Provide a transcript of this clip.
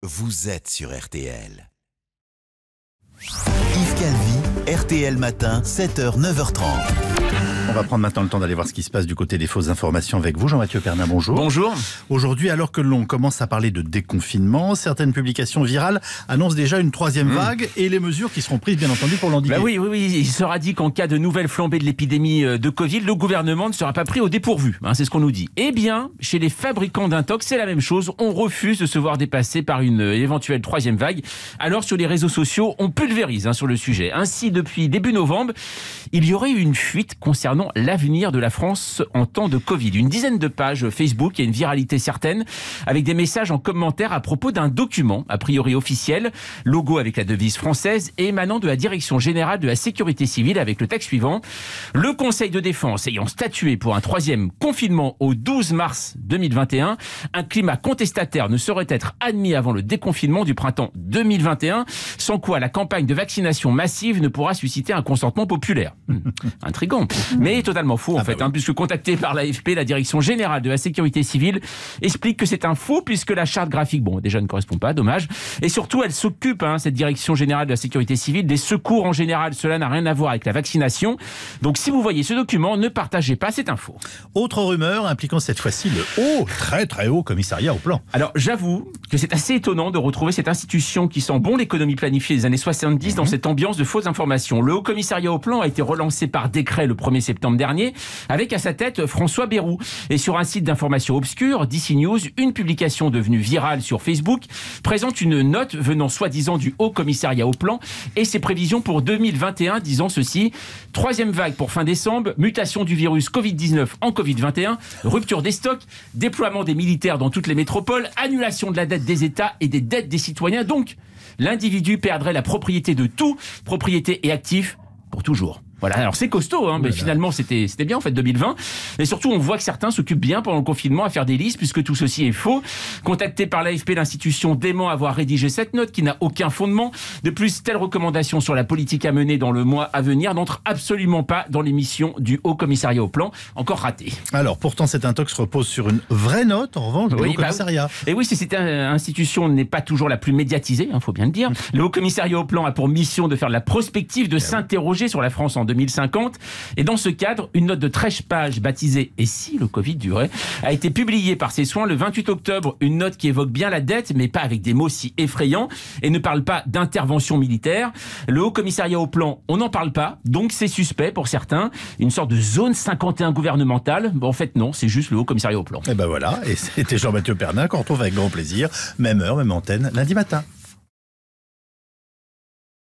vous êtes sur RTL. Yves Calvi, RTL Matin, 7h, 9h30. On va prendre maintenant le temps d'aller voir ce qui se passe du côté des fausses informations avec vous, Jean-Mathieu Pernin, bonjour. Bonjour. Aujourd'hui, alors que l'on commence à parler de déconfinement, certaines publications virales annoncent déjà une troisième vague et les mesures qui seront prises, bien entendu, pour l'endiguer. Oui, il sera dit qu'en cas de nouvelle flambée de l'épidémie de Covid, le gouvernement ne sera pas pris au dépourvu. C'est ce qu'on nous dit. Eh bien, chez les fabricants d'intox, c'est la même chose. On refuse de se voir dépasser par une éventuelle troisième vague. Alors, sur les réseaux sociaux, on pulvérise sur le sujet. Ainsi, depuis début novembre, il y aurait eu une fuite concernant l'avenir de la France en temps de Covid. Une dizaine de pages Facebook, il y a une viralité certaine, avec des messages en commentaire à propos d'un document, a priori officiel, logo avec la devise française et émanant de la Direction Générale de la Sécurité Civile avec le texte suivant. Le Conseil de défense ayant statué pour un troisième confinement au 12 mars 2021, un climat contestataire ne saurait être admis avant le déconfinement du printemps 2021, sans quoi la campagne de vaccination massive ne pourra susciter un consentement populaire. Intriguant. Mais totalement faux en fait, puisque contacté par l'AFP, la Direction Générale de la Sécurité Civile explique que c'est un faux puisque la charte graphique, déjà ne correspond pas, dommage. Et surtout, elle s'occupe, cette Direction Générale de la Sécurité Civile, des secours en général. Cela n'a rien à voir avec la vaccination. Donc si vous voyez ce document, ne partagez pas cette info. Autre rumeur impliquant cette fois-ci le très très haut commissariat au plan. Alors j'avoue que c'est assez étonnant de retrouver cette institution qui sent bon l'économie planifiée des années 70 dans cette ambiance de fausses informations. Le haut commissariat au plan a été relancé par décret le 1er septembre dernier, avec à sa tête François Bayrou. Et sur un site d'information obscure, DC News, une publication devenue virale sur Facebook présente une note venant soi-disant du Haut Commissariat au Plan et ses prévisions pour 2021 disant ceci: troisième vague pour fin décembre, mutation du virus Covid-19 en Covid-21, rupture des stocks, déploiement des militaires dans toutes les métropoles, annulation de la dette des États et des dettes des citoyens. Donc, l'individu perdrait la propriété de tout, propriété et actifs, pour toujours. Voilà, alors c'est costaud, mais finalement c'était bien en fait 2020. Et surtout, on voit que certains s'occupent bien pendant le confinement à faire des listes, puisque tout ceci est faux. Contacté par l'AFP, l'institution dément avoir rédigé cette note qui n'a aucun fondement. De plus, telle recommandation sur la politique à mener dans le mois à venir n'entre absolument pas dans les missions du Haut Commissariat au Plan, encore raté. Alors pourtant, cette intox repose sur une vraie note, en revanche, du Haut Commissariat. Et oui, cette institution n'est pas toujours la plus médiatisée, faut bien le dire. Le Haut Commissariat au Plan a pour mission de faire de la prospective, de s'interroger sur la France en 2050. Et dans ce cadre, une note de 13 pages baptisée « Et si le Covid durait ?» a été publiée par ses soins le 28 octobre. Une note qui évoque bien la dette, mais pas avec des mots si effrayants, et ne parle pas d'intervention militaire. Le Haut Commissariat au Plan, on n'en parle pas, donc c'est suspect pour certains. Une sorte de zone 51 gouvernementale. En fait, non, c'est juste le Haut Commissariat au Plan. Et voilà, et c'était Jean-Mathieu Pernin qu'on retrouve avec grand plaisir, même heure, même antenne, lundi matin.